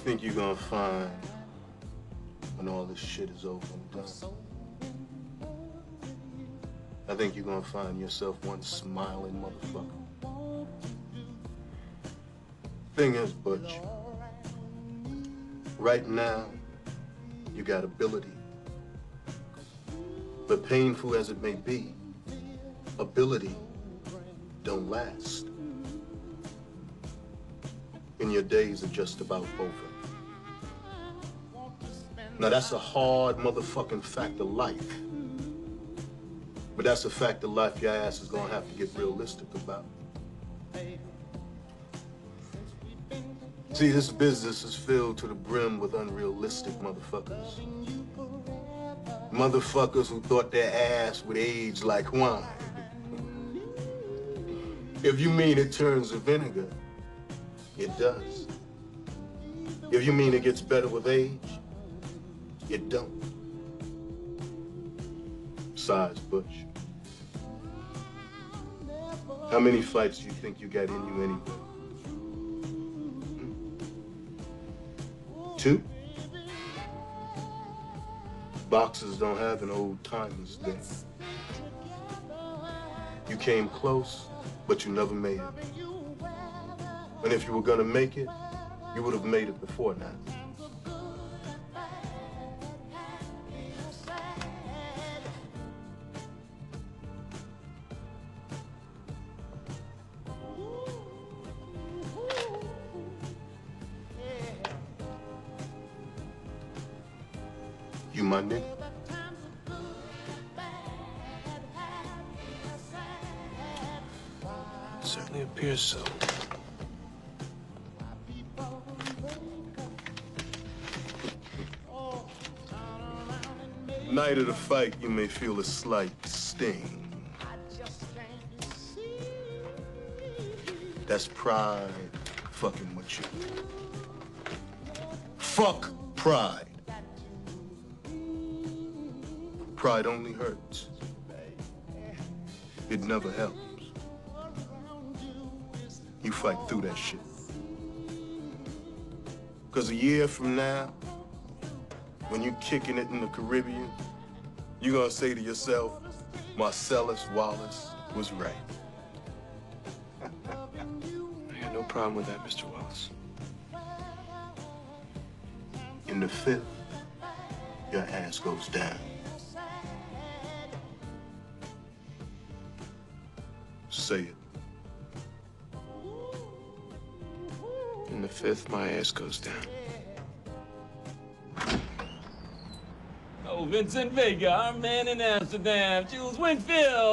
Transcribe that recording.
think you're gonna find when all this shit is over and done? I think you're gonna find yourself one smiling motherfucker. Thing is, Butch, right now, you got ability. But painful as it may be, ability don't last. And your days are just about over. Now that's a hard motherfucking fact of life. But that's a fact of life your ass is gonna have to get realistic about. See, this business is filled to the brim with unrealistic motherfuckers. Motherfuckers who thought their ass would age like wine. If you mean it turns to vinegar, it does. If you mean it gets better with age, it don't. Besides, Butch, how many fights do you think you got in you anyway? 2? Boxers don't have an old timer's day. You came close, but you never made it. And if you were gonna make it, you would have made it before now. You my nigga? Certainly appears so. Night of the fight, you may feel a slight sting. That's pride fucking with you. Fuck pride. Pride only hurts. It never helps. You fight through that shit. Because a year from now, when you kicking it in the Caribbean, you're gonna say to yourself, Marcellus Wallace was right. I got no problem with that, Mr. Wallace. In the 5th, your ass goes down. Say it. In the 5th, my ass goes down. Oh, Vincent Vega, our man in Amsterdam, Jules Winfield.